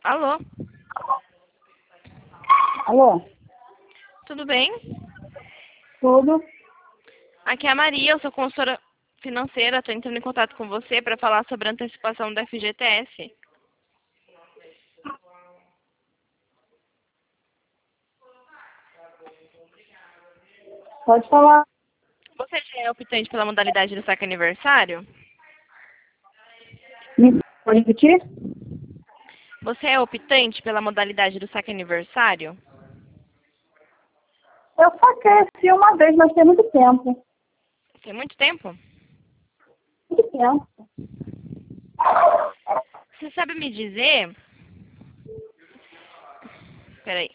Alô, Alô? tudo bem? Tudo? Aqui é a Maria, eu sou consultora financeira, estou entrando em contato com você para falar sobre a antecipação da FGTS. Pode falar. Você já é optante pela modalidade do saque aniversário? Pode repetir? Você é optante pela modalidade do saque aniversário? Eu saquei assim uma vez, mas tem muito tempo. Tem muito tempo? Muito tempo. Você sabe me dizer... Peraí.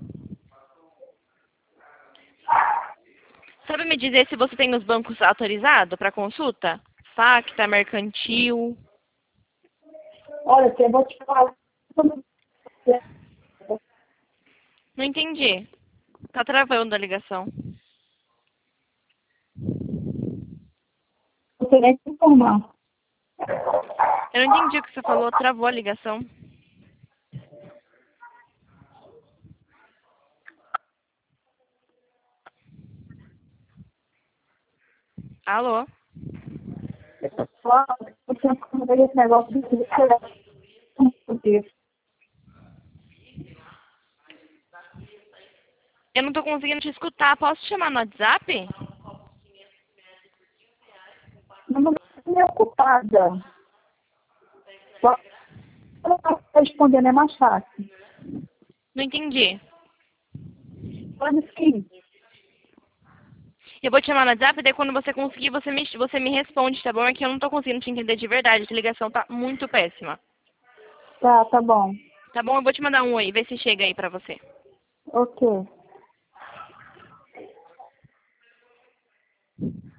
Sabe me dizer se você tem os bancos autorizados para consulta? Facta, Mercantil... Olha, eu vou te falar. Não entendi. Tá travando a ligação. Eu queria te informar. Eu não entendi o que você falou, travou a ligação. Alô? Só eu tinha que esse negócio de Eu não tô conseguindo te escutar. Posso te chamar no WhatsApp? Não estou meio ocupada. Só respondendo é mais fácil. Não entendi. Pode sim. Eu vou te chamar no WhatsApp, daí quando você conseguir, você me responde, tá bom? É que eu não tô conseguindo te entender de verdade. Essa ligação tá muito péssima. Tá bom. Tá bom? Eu vou te mandar um oi, ver se chega aí pra você. Ok.